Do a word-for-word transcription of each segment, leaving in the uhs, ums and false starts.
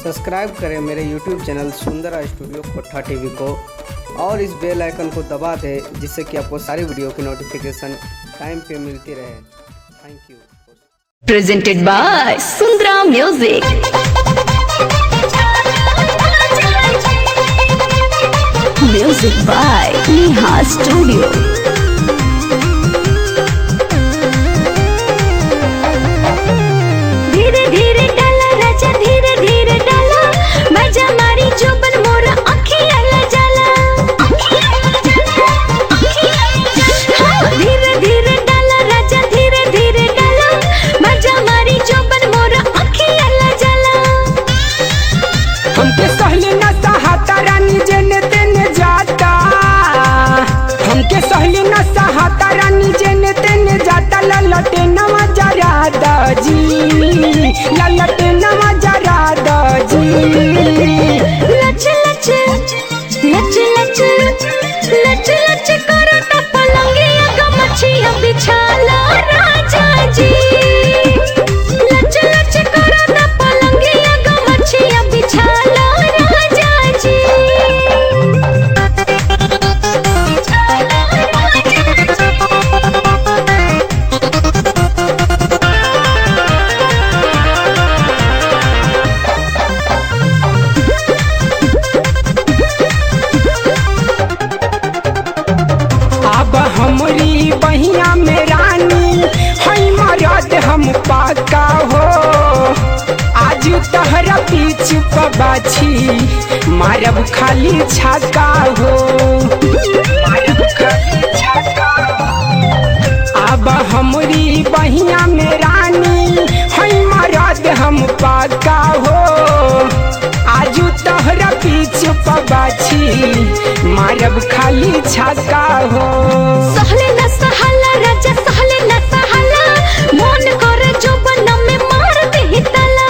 Subscribe करें मेरे YouTube channel Sundara studio Kotha TV को और इस बेल आइकन को दबा दें जिससे कि आपको सारी वीडियो की नोटिफिकेशन टाइम पे मिलती रहे। Thank you. Presented by Sundara music. Music by Neha studio. धीरे धीरे डाला राजा धीरे धीरे डाला मजा मारी जोबन मोर अखियां ला जाला। धीरे धीरे डाला राजा धीरे धीरे डाला मजा मारी जोबन मोर अखियां ला जाला। हमके सहले न सहाता रानी जेने तेने जाता, हमके सहले न सहाता रानी जेने तेने जाता। ललटे नवा जरा दाजी, ललटे नवा जरा दाजी। लच लच लच लच लच लच करो त पलंगिया गमछिया बिछाला राजा जी। लच लच करो त पलंगिया गमछिया बिछाला राजा जी। अब हमरी बहिया में रानी हई मरद हम पाका हो। आज तहरा पीछू पबाछी मारब खाली छाका हो, मारब खाली छाका हो। अब हमरी बहिया में रानी हई मरद हम पाका हो। आज तहरा पीछू पबाछी मारब खाली छाका हो। सहले न सहाला राजा सहले न सहाला मन करे जोबन में मार दे तला।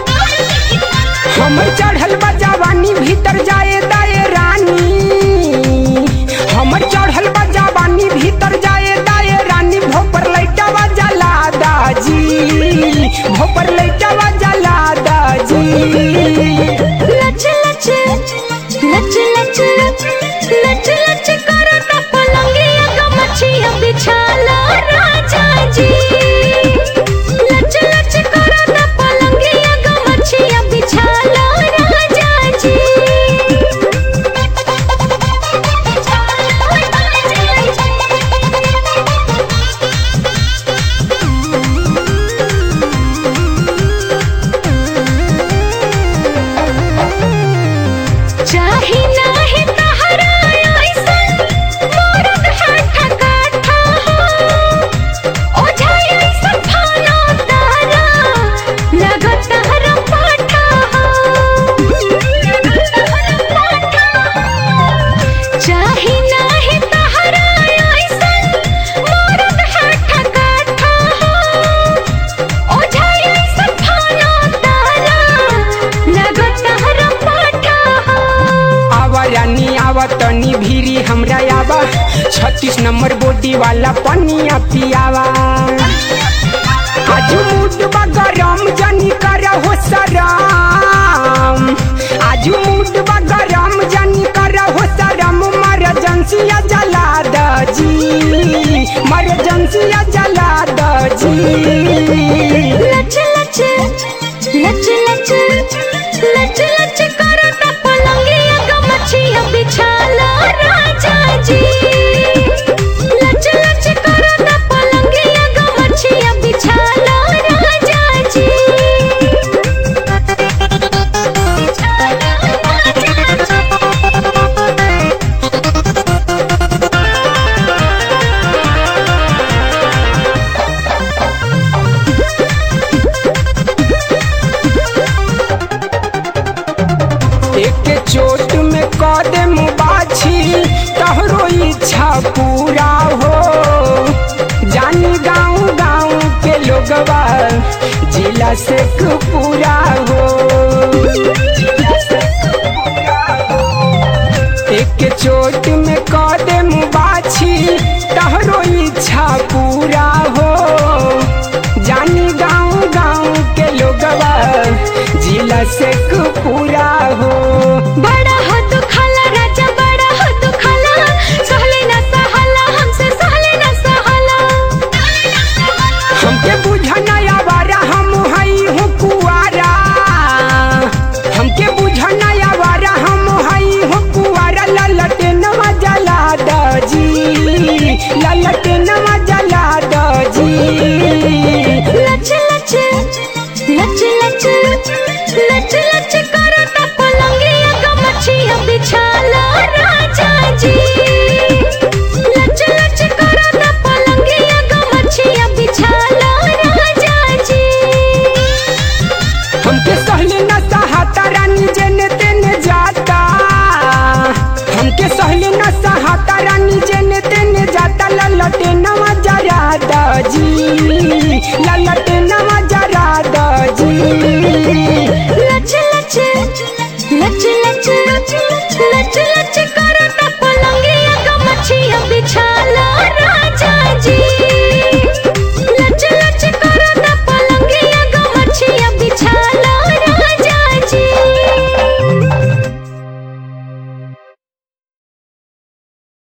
हमर चढ़ल बा जवानी भीतर जाए दाए रानी, हमर चढ़ल बा जवानी भीतर जाए दाए रानी। भोपर लइटावा जला दाजी, भोपर लइटावा जला दाजी। लच लच लच लच लच लच करो त पलंगिया गमछिया बिछाला राजा जी। लच लच करो त पलंगिया गमछिया बिछाला राजा जी। चाही नाही तहरा ऐसन मरद हाथा काठा हो। ओझा ऐसन फाना तारा लगत हरा पाठा हो। चाही नाही तहरा ऐसन मरद हाथा काठा हो। ओझा ऐसन फाना तारा लगत हरा पाठा हो। आवा रानी आवा तनी भीरी हमरा आवा, छत्तीस नंबर बोटी वाला पनिया पियावा। आज मूड बा गरम जनी करा हो सराम, आज मूड बा गरम जनी करा हो सराम। मरजेंसिया जला दाजी, मरजेंसिया जला दाजी। लच लच लच लच लच लच करो त पलंगिया गमछिया बिछाला राजा जी। लच लच करो त पलंगिया गमछिया बिछाला राजा जी। एक चोट में कदम बाछी तहरो इच्छा पूरा हो। जानी गाँव गाँव के लोगवा जिला से पूरा हो। एक चोट में कदम बाछी तहरो इच्छा पूरा हो। जानी गाँव गाँव के लोगवा जिला से पूरा हो। बड़ा हो तू खाला राजा बड़ा हो तू खाला सहले ना सहाला हमसे सहले ना सहाला। हमके बुझना आवारा हम हई हूँ कुआरा हमके बुझना आवारा हम हई हूँ कुआरा ललटे नवा जला दजी ललटे नवा जला दजी। लच लच लच लच लच लच करो ता पलंगिया गमछिया बिछाला राजा जी। लच लच करो ता पलंगिया गमछिया बिछाला राजा जी। हमके सहले न सहाता रानी जेने तेने जाता हमके सहले न सहाता रानी जेने तेने जाता ललटे नवा जरा दजी ललटे